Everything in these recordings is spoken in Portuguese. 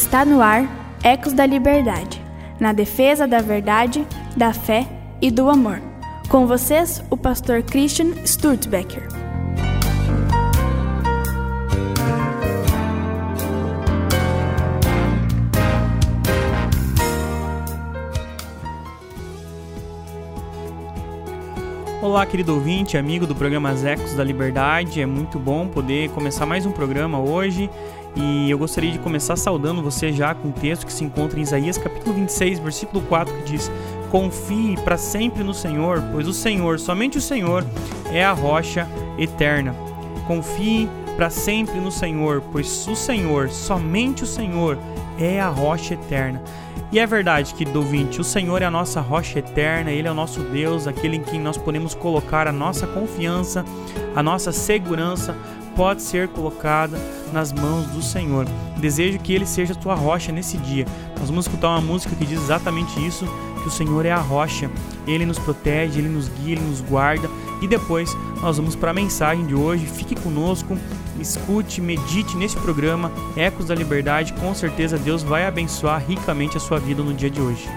Está no ar Ecos da Liberdade, na defesa da verdade, da fé e do amor. Com vocês, o pastor Christian Sturzbecker. Olá, querido ouvinte, amigo do programa Ecos da Liberdade. É muito bom poder começar mais um programa hoje. E eu gostaria de começar saudando você já com um texto que se encontra em Isaías capítulo 26, versículo 4, que diz: confie para sempre no Senhor, pois o Senhor, somente o Senhor, é a rocha eterna. Confie para sempre no Senhor, pois o Senhor, somente o Senhor, é a rocha eterna. E é verdade, querido ouvinte, o Senhor é a nossa rocha eterna, Ele é o nosso Deus, aquele em quem nós podemos colocar a nossa confiança, a nossa segurança pode ser colocada nas mãos do Senhor. Desejo que Ele seja a tua rocha nesse dia. Nós vamos escutar uma música que diz exatamente isso, que o Senhor é a rocha, Ele nos protege, Ele nos guia, Ele nos guarda. E depois nós vamos para a mensagem de hoje. Fique conosco, escute, medite nesse programa Ecos da Liberdade. Com certeza Deus vai abençoar ricamente a sua vida no dia de hoje.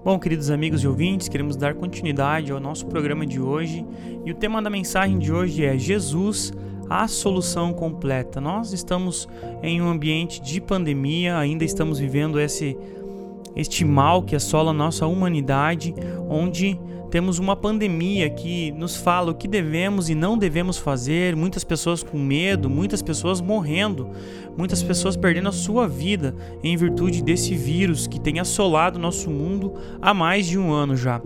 Bom, queridos amigos e ouvintes, queremos dar continuidade ao nosso programa de hoje e o tema da mensagem de hoje é Jesus, a solução completa. Nós estamos em um ambiente de pandemia, ainda estamos vivendo este mal que assola a nossa humanidade, onde temos uma pandemia que nos fala o que devemos e não devemos fazer, muitas pessoas com medo, muitas pessoas morrendo, muitas pessoas perdendo a sua vida em virtude desse vírus que tem assolado o nosso mundo há mais de um ano já.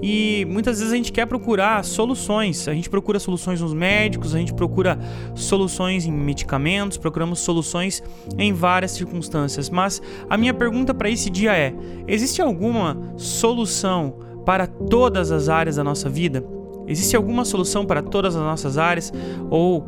E muitas vezes a gente quer procurar soluções, a gente procura soluções nos médicos, a gente procura soluções em medicamentos, procuramos soluções em várias circunstâncias, mas a minha pergunta para esse dia é: existe alguma solução para todas as áreas da nossa vida? Existe alguma solução para todas as nossas áreas? Ou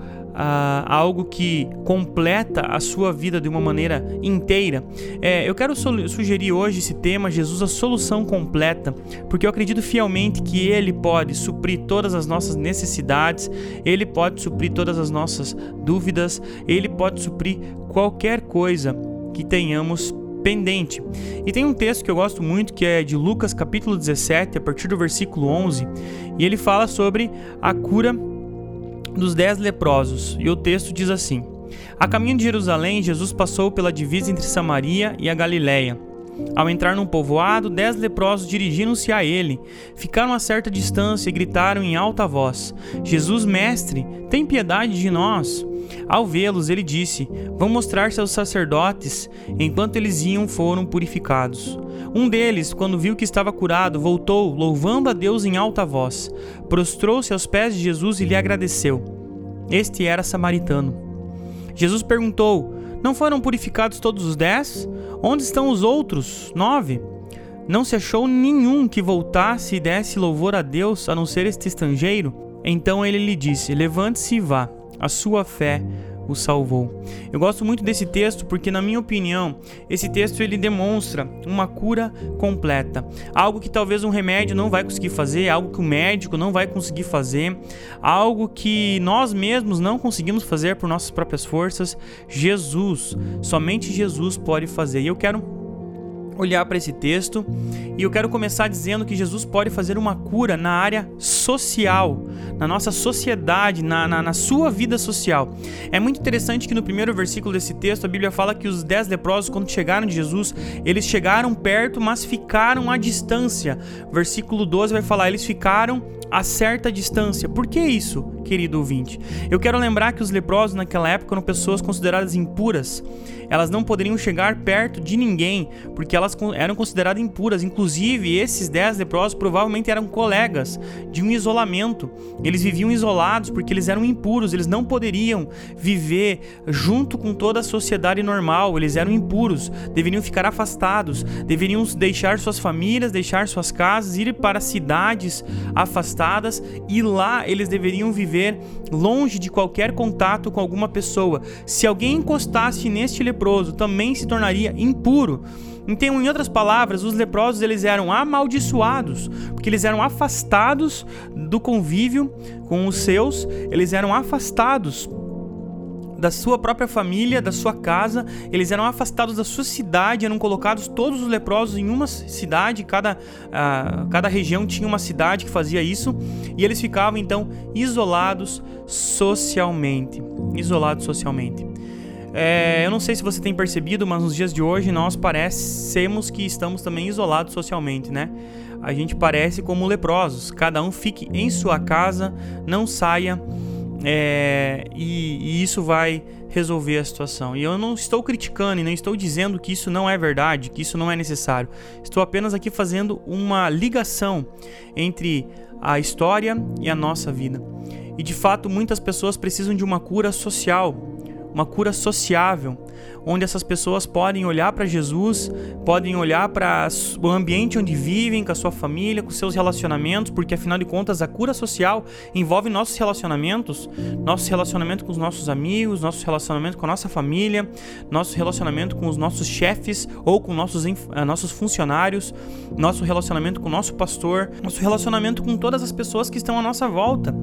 algo que completa a sua vida de uma maneira inteira? Eu quero sugerir hoje esse tema, Jesus, a solução completa, porque eu acredito fielmente que Ele pode suprir todas as nossas necessidades, Ele pode suprir todas as nossas dúvidas, Ele pode suprir qualquer coisa que tenhamos pendente. E tem um texto que eu gosto muito, que é de Lucas capítulo 17, a partir do versículo 11, e ele fala sobre a cura dos 10 leprosos, e o texto diz assim: a caminho de Jerusalém, Jesus passou pela divisa entre Samaria e a Galileia. Ao entrar num povoado, 10 leprosos dirigiram-se a ele, ficaram a certa distância e gritaram em alta voz: Jesus, mestre, tem piedade de nós. Ao vê-los, ele disse: vão mostrar-se aos sacerdotes. Enquanto eles iam, foram purificados. Um deles, quando viu que estava curado, voltou, louvando a Deus em alta voz. Prostrou-se aos pés de Jesus e lhe agradeceu. Este era samaritano. Jesus perguntou: não foram purificados todos os 10? Onde estão os outros 9? Não se achou nenhum que voltasse e desse louvor a Deus, a não ser este estrangeiro? Então ele lhe disse: levante-se e vá. A sua fé o salvou. Eu gosto muito desse texto porque, na minha opinião, esse texto ele demonstra uma cura completa. Algo que talvez um remédio não vai conseguir fazer, algo que o médico não vai conseguir fazer, algo que nós mesmos não conseguimos fazer por nossas próprias forças. Jesus, somente Jesus pode fazer. E eu quero olhar para esse texto e eu quero começar dizendo que Jesus pode fazer uma cura na área social, na nossa sociedade, na sua vida social. É muito interessante que no primeiro versículo desse texto a Bíblia fala que os 10 leprosos, quando chegaram de Jesus, eles chegaram perto, mas ficaram à distância. Versículo 12 vai falar: eles ficaram a certa distância. Por que isso, querido ouvinte? Eu quero lembrar que os leprosos naquela época eram pessoas consideradas impuras. Elas não poderiam chegar perto de ninguém, porque elas eram consideradas impuras. Inclusive, esses 10 leprosos provavelmente eram colegas de um isolamento. Eles viviam isolados porque eles eram impuros. Eles não poderiam viver junto com toda a sociedade normal. Eles eram impuros, deveriam ficar afastados, deveriam deixar suas famílias, deixar suas casas, ir para cidades afastadas, e lá eles deveriam viver longe de qualquer contato com alguma pessoa. Se alguém encostasse neste leproso, também se tornaria impuro. Então, em outras palavras, os leprosos eles eram amaldiçoados, porque eles eram afastados do convívio com os seus, eles eram afastados da sua própria família, da sua casa, eles eram afastados da sua cidade, eram colocados todos os leprosos em uma cidade, cada região tinha uma cidade que fazia isso, e eles ficavam então isolados socialmente. Eu não sei se você tem percebido, mas nos dias de hoje nós parecemos que estamos também isolados socialmente, né? A gente parece como leprosos, cada um fique em sua casa, não saia, e isso vai resolver a situação. E eu não estou criticando e não estou dizendo que isso não é verdade, que isso não é necessário. Estou apenas aqui fazendo uma ligação entre a história e a nossa vida. E de fato muitas pessoas precisam de uma cura social, uma cura sociável, onde essas pessoas podem olhar para Jesus, podem olhar para o ambiente onde vivem, com a sua família, com seus relacionamentos, porque afinal de contas a cura social envolve nossos relacionamentos, nosso relacionamento com os nossos amigos, nosso relacionamento com a nossa família, nosso relacionamento com os nossos chefes ou com nossos funcionários, nosso relacionamento com o nosso pastor, nosso relacionamento com todas as pessoas que estão à nossa volta.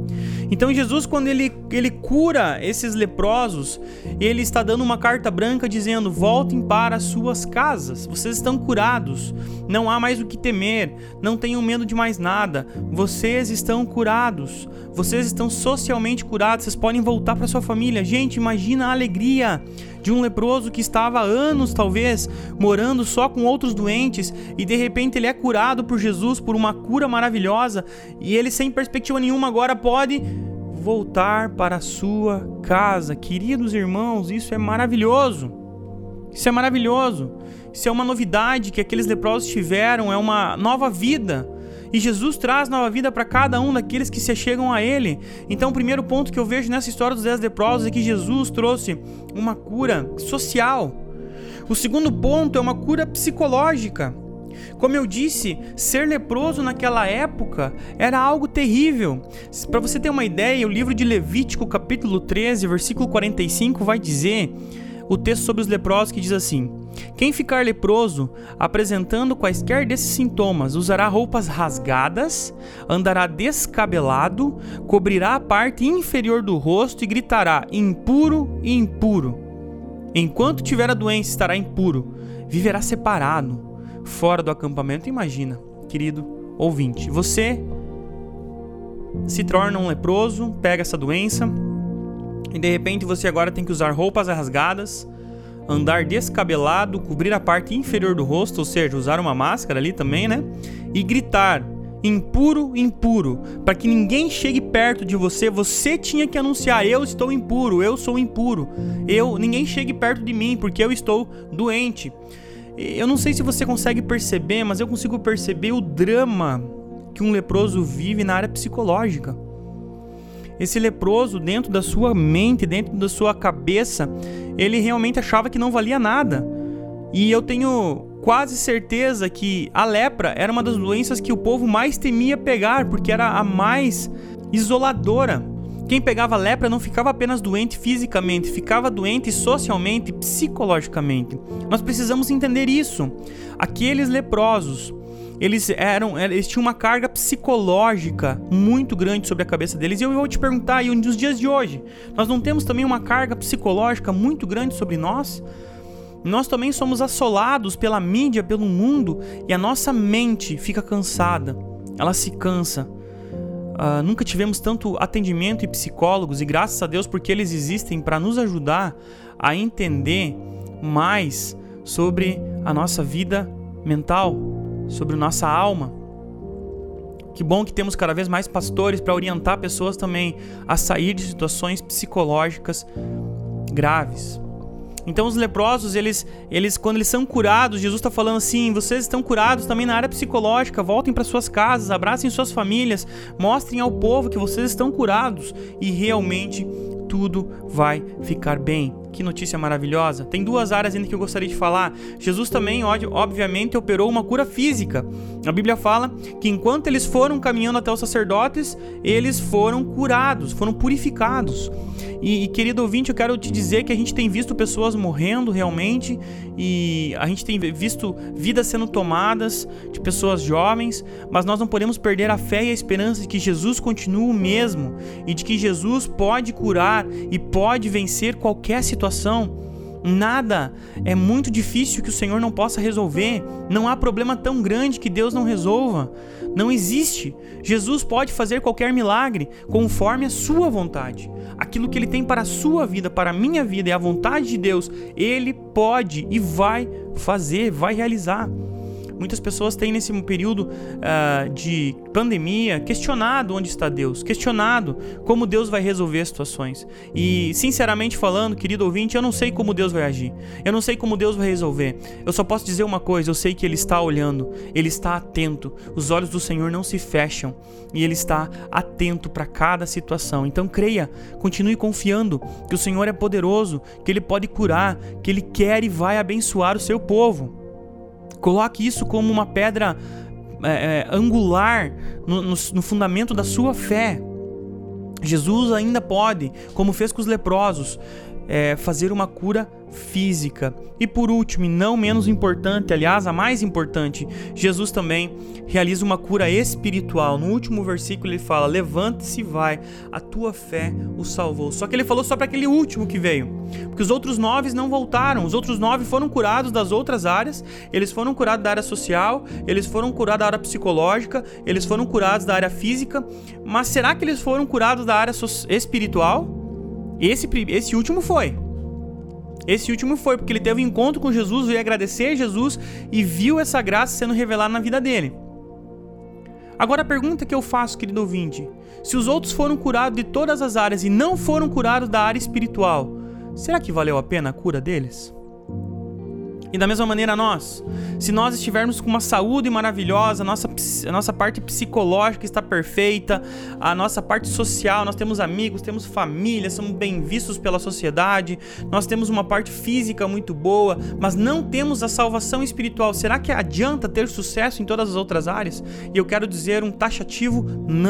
Então Jesus, quando ele cura esses leprosos, ele está dando uma carta branca dizendo: voltem para as suas casas, vocês estão curados, não há mais o que temer, não tenham medo de mais nada, vocês estão curados, vocês estão socialmente curados, vocês podem voltar para sua família. Gente, imagina a alegria de um leproso que estava há anos, talvez, morando só com outros doentes, e de repente ele é curado por Jesus, por uma cura maravilhosa, e ele, sem perspectiva nenhuma, agora pode voltar para a sua casa. Queridos irmãos, isso é maravilhoso. Isso é maravilhoso. Isso é uma novidade que aqueles leprosos tiveram, é uma nova vida. E Jesus traz nova vida para cada um daqueles que se achegam a Ele. Então o primeiro ponto que eu vejo nessa história dos 10 leprosos é que Jesus trouxe uma cura social. O segundo ponto é uma cura psicológica. Como eu disse, ser leproso naquela época era algo terrível. Para você ter uma ideia, o livro de Levítico, capítulo 13, versículo 45, vai dizer o texto sobre os leprosos, que diz assim: quem ficar leproso, apresentando quaisquer desses sintomas, usará roupas rasgadas, andará descabelado, cobrirá a parte inferior do rosto e gritará: impuro, impuro. Enquanto tiver a doença, estará impuro, viverá separado, fora do acampamento. Imagina, querido ouvinte, você se torna um leproso, pega essa doença, e de repente você agora tem que usar roupas rasgadas, andar descabelado, cobrir a parte inferior do rosto, ou seja, usar uma máscara ali também, né? E gritar: impuro, impuro. Para que ninguém chegue perto de você, você tinha que anunciar: eu estou impuro, eu sou impuro. Ninguém chegue perto de mim, porque eu estou doente. Eu não sei se você consegue perceber, mas eu consigo perceber o drama que um leproso vive na área psicológica. Esse leproso, dentro da sua mente, dentro da sua cabeça, ele realmente achava que não valia nada. E eu tenho quase certeza que a lepra era uma das doenças que o povo mais temia pegar, porque era a mais isoladora. Quem pegava lepra não ficava apenas doente fisicamente, ficava doente socialmente, psicologicamente. Nós precisamos entender isso. Aqueles leprosos, eles tinham uma carga psicológica muito grande sobre a cabeça deles. E eu vou te perguntar, e nos dias de hoje, nós não temos também uma carga psicológica muito grande sobre nós? Nós também somos assolados pela mídia, pelo mundo, e a nossa mente fica cansada, ela se cansa. Nunca tivemos tanto atendimento e psicólogos, e graças a Deus, porque eles existem para nos ajudar a entender mais sobre a nossa vida mental, sobre a nossa alma. Que bom que temos cada vez mais pastores para orientar pessoas também a sair de situações psicológicas graves. Então os leprosos, eles quando eles são curados, Jesus está falando assim: vocês estão curados também na área psicológica, voltem para suas casas, abracem suas famílias, mostrem ao povo que vocês estão curados e realmente tudo vai ficar bem. Que notícia maravilhosa. Tem duas áreas ainda que eu gostaria de falar. Jesus também, obviamente, operou uma cura física. A Bíblia fala que enquanto eles foram caminhando até os sacerdotes, eles foram curados, foram purificados. E querido ouvinte, eu quero te dizer que a gente tem visto pessoas morrendo realmente, e a gente tem visto vidas sendo tomadas de pessoas jovens, mas nós não podemos perder a fé e a esperança de que Jesus continua o mesmo, e de que Jesus pode curar e pode vencer qualquer situação. Nada é muito difícil que o Senhor não possa resolver. Não há problema tão grande que Deus não resolva. Não existe. Jesus pode fazer qualquer milagre conforme a sua vontade. Aquilo que Ele tem para a sua vida, para a minha vida, é a vontade de Deus. Ele pode e vai fazer, vai realizar. Muitas pessoas têm nesse período de pandemia questionado onde está Deus, questionado como Deus vai resolver as situações. E sinceramente falando, querido ouvinte, eu não sei como Deus vai agir, eu não sei como Deus vai resolver. Eu só posso dizer uma coisa: eu sei que Ele está olhando, Ele está atento. Os olhos do Senhor não se fecham e Ele está atento para cada situação. Então creia, continue confiando que o Senhor é poderoso, que Ele pode curar, que Ele quer e vai abençoar o seu povo. Coloque isso como uma pedra angular no fundamento da sua fé. Jesus ainda pode, como fez com os leprosos, fazer uma cura física. E por último, e não menos importante, aliás, a mais importante, Jesus também realiza uma cura espiritual. No último versículo ele fala: levante-se e vai, a tua fé o salvou. Só que ele falou só para aquele último que veio, porque os outros 9 não voltaram. Os outros 9 foram curados das outras áreas. Eles foram curados da área social, eles foram curados da área psicológica, eles foram curados da área física. Mas será que eles foram curados da área espiritual? Esse último foi. Esse último foi, porque ele teve um encontro com Jesus, veio agradecer a Jesus e viu essa graça sendo revelada na vida dele. Agora a pergunta que eu faço, querido ouvinte: se os outros foram curados de todas as áreas e não foram curados da área espiritual, será que valeu a pena a cura deles? E da mesma maneira nós, se nós estivermos com uma saúde maravilhosa, a nossa parte psicológica está perfeita, a nossa parte social, nós temos amigos, temos família, somos bem vistos pela sociedade, nós temos uma parte física muito boa, mas não temos a salvação espiritual, será que adianta ter sucesso em todas as outras áreas? E eu quero dizer um taxativo: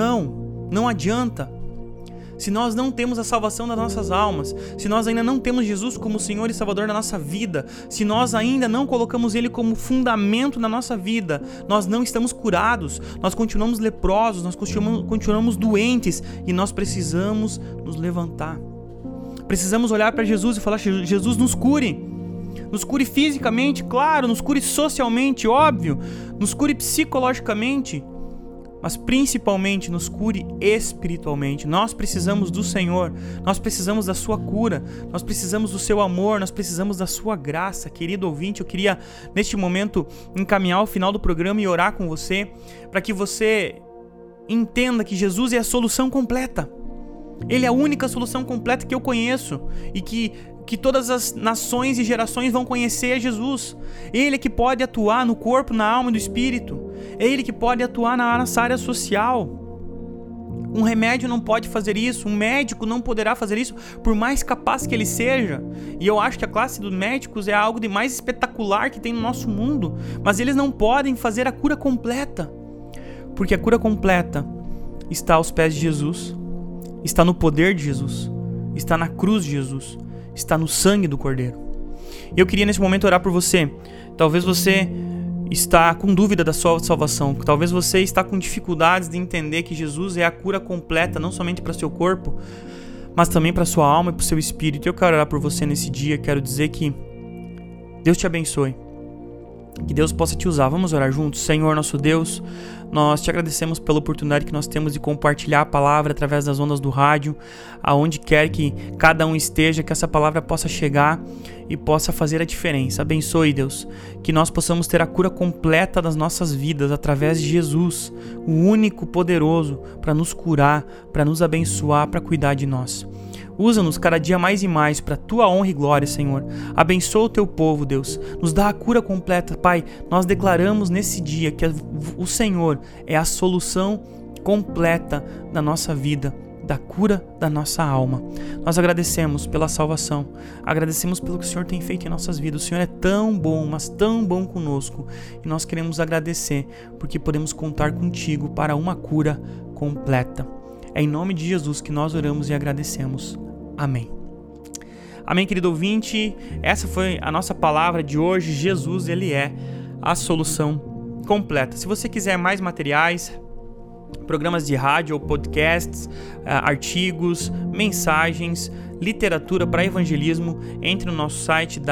não adianta. Se nós não temos a salvação das nossas almas, se nós ainda não temos Jesus como Senhor e Salvador da nossa vida, se nós ainda não colocamos Ele como fundamento na nossa vida, nós não estamos curados, nós continuamos leprosos, nós continuamos doentes e nós precisamos nos levantar. Precisamos olhar para Jesus e falar: Jesus, nos cure. Nos cure fisicamente, claro, nos cure socialmente, óbvio, nos cure psicologicamente, mas principalmente nos cure espiritualmente. Nós precisamos do Senhor, nós precisamos da sua cura, nós precisamos do seu amor, nós precisamos da sua graça. Querido ouvinte, eu queria neste momento encaminhar o final do programa e orar com você, para que você entenda que Jesus é a solução completa. Ele é a única solução completa que eu conheço e que todas as nações e gerações vão conhecer Jesus. Ele é que pode atuar no corpo, na alma e no espírito. É Ele que pode atuar na nossa área social. Um remédio não pode fazer isso, um médico não poderá fazer isso, por mais capaz que ele seja. E eu acho que a classe dos médicos é algo de mais espetacular que tem no nosso mundo, mas eles não podem fazer a cura completa, porque a cura completa está aos pés de Jesus, está no poder de Jesus, está na cruz de Jesus, está no sangue do Cordeiro. Eu queria nesse momento orar por você. Talvez você está com dúvida da sua salvação, talvez você está com dificuldades de entender que Jesus é a cura completa, não somente para o seu corpo, mas também para a sua alma e para o seu espírito. Eu quero orar por você nesse dia, quero dizer que Deus te abençoe, que Deus possa te usar. Vamos orar juntos. Senhor nosso Deus, nós te agradecemos pela oportunidade que nós temos de compartilhar a palavra através das ondas do rádio, aonde quer que cada um esteja, que essa palavra possa chegar e possa fazer a diferença. Abençoe, Deus, que nós possamos ter a cura completa das nossas vidas através de Jesus, o único poderoso para nos curar, para nos abençoar, para cuidar de nós. Usa-nos cada dia mais e mais para a Tua honra e glória, Senhor. Abençoa o Teu povo, Deus. Nos dá a cura completa, Pai. Nós declaramos nesse dia que o Senhor é a solução completa da nossa vida, da cura da nossa alma. Nós agradecemos pela salvação. Agradecemos pelo que o Senhor tem feito em nossas vidas. O Senhor é tão bom, mas tão bom conosco. E nós queremos agradecer porque podemos contar contigo para uma cura completa. É em nome de Jesus que nós oramos e agradecemos. Amém. Amém, querido ouvinte. Essa foi a nossa palavra de hoje. Jesus, Ele é a solução completa. Se você quiser mais materiais, programas de rádio ou podcasts, artigos, mensagens, literatura para evangelismo, entre no nosso site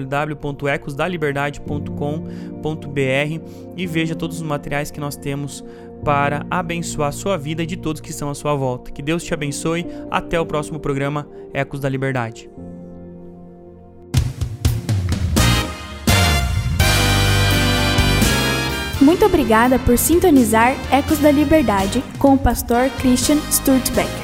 www.ecosdaliberdade.com.br e veja todos os materiais que nós temos para abençoar a sua vida e de todos que estão à sua volta. Que Deus te abençoe. Até o próximo programa Ecos da Liberdade. Muito obrigada por sintonizar Ecos da Liberdade com o pastor Christian Sturtbeck.